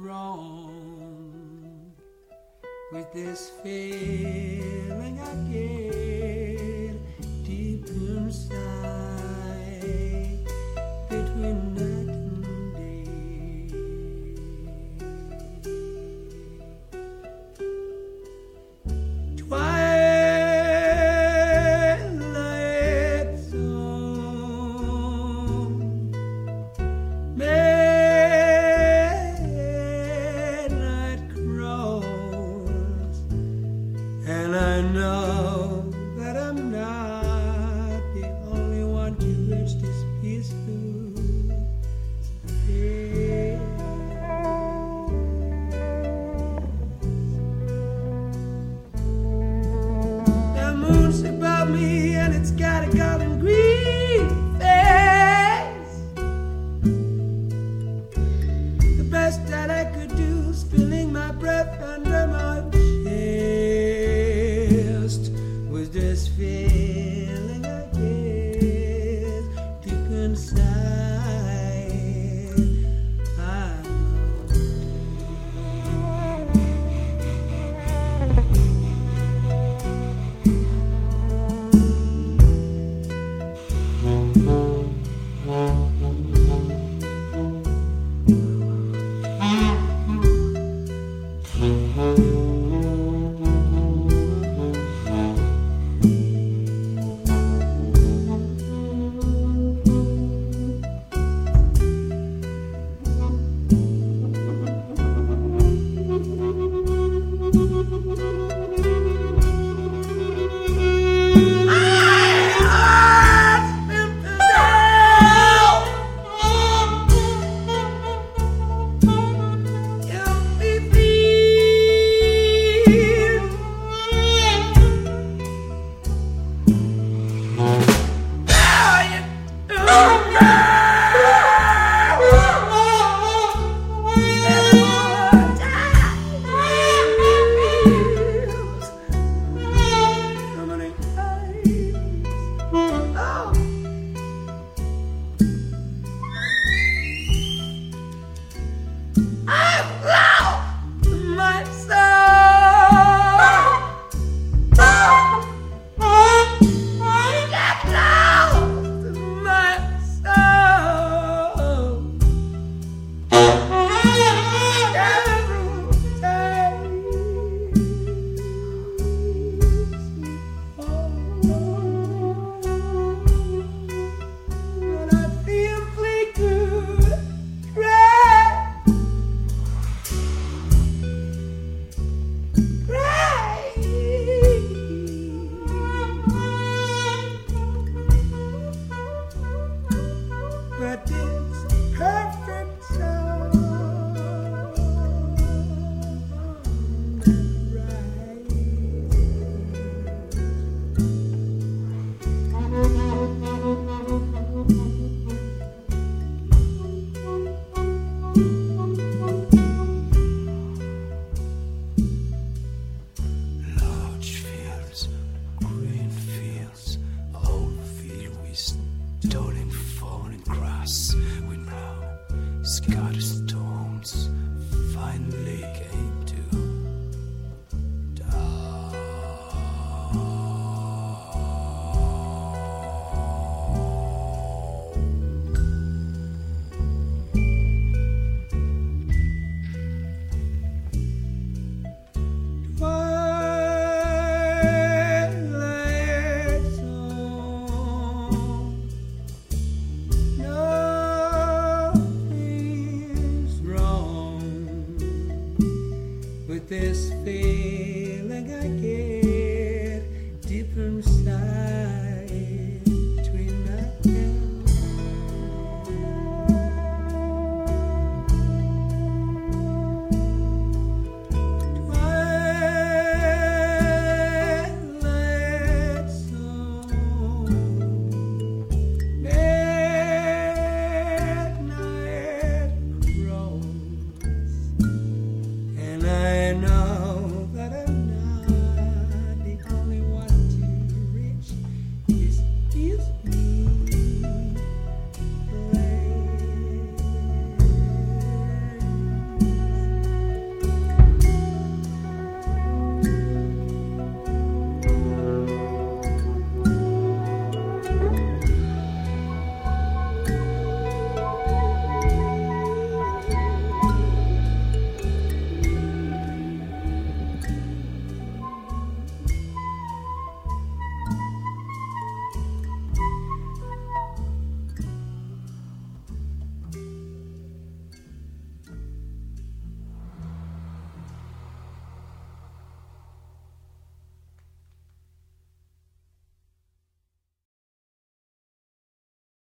wrong with this feeling I get deep inside between night and day. Twilight zone, midnight crawls, and I know that I'm not the only one to reach this peaceful state. The moon's above me and it's got a golden green face. The best that I could do is feeling my breath under my chest with this feeling I get deep inside. I but it's perfect song large fields, green fields, old field with stolen fallen grass, wind blow, scattered storms finally came to Twilight zone, nothing's wrong with this feeling I get